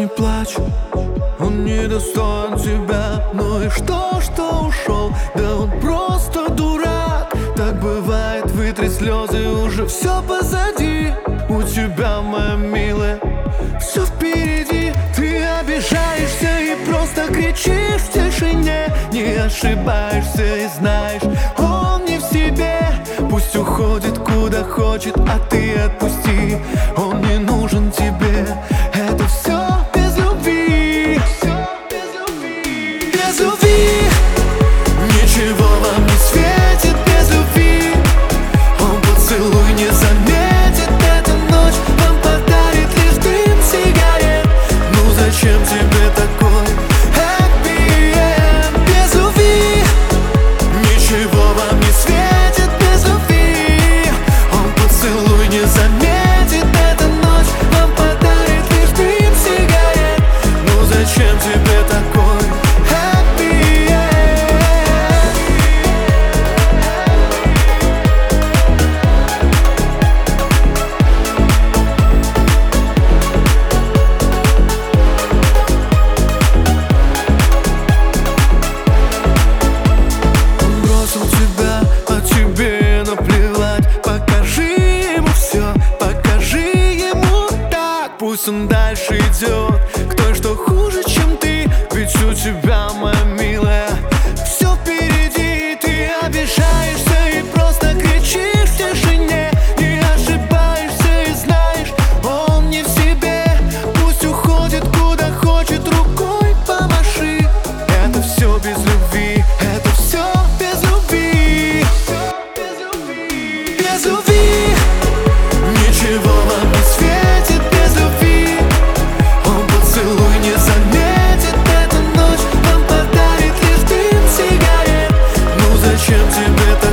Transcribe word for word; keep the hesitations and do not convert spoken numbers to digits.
не плачь, он не достоин тебя. Ну и что, что ушел, да он просто дурак. Так бывает, вытри слезы, уже все позади. У тебя, моя милая, все впереди. Ты обижаешься и просто кричишь в тишине. Не ошибаешься и знаешь, он не в себе. Пусть уходит куда хочет, а ты отпусти. Он не нужен тебе. Это все без любви. Без любви ничего вам не светит без любви. Он поцелуй не заметит, эта ночь вам подарит лишь дым сигарет. Ну зачем тебе такой happy end? Без любви ничего вам не светит без любви. Он поцелуй не заметит, эта ночь вам подарит лишь дым сигарет. Ну зачем тебе такой happy end? Он бросил тебя, а тебе наплевать. Покажи ему все, покажи ему так. Пусть он дальше идет к той, что хуже, чем ты. Ведь у тебя, моя милая, все впереди. Ты обижаешься и просто кричишь в тишине. Не ошибаешься и знаешь, он не в себе. Пусть уходит куда хочет, рукой помаши. Это все без любви, это все без любви. Без любви ничего вам не светит без любви. Он поцелуй не заметит, эта ночь вам подарит лишь дым сигарет. Ну зачем тебе так?